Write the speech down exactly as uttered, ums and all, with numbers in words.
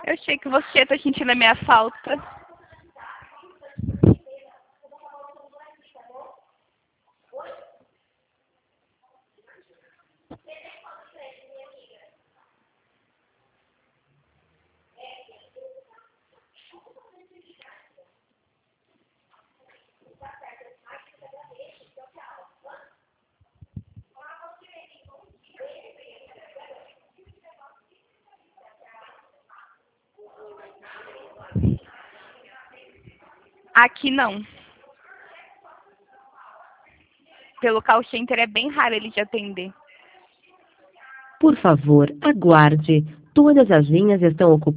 Eu sei que você está sentindo a minha falta. Aqui não. Pelo call center é bem raro ele te atender. Por favor, aguarde. Todas as linhas estão ocupadas.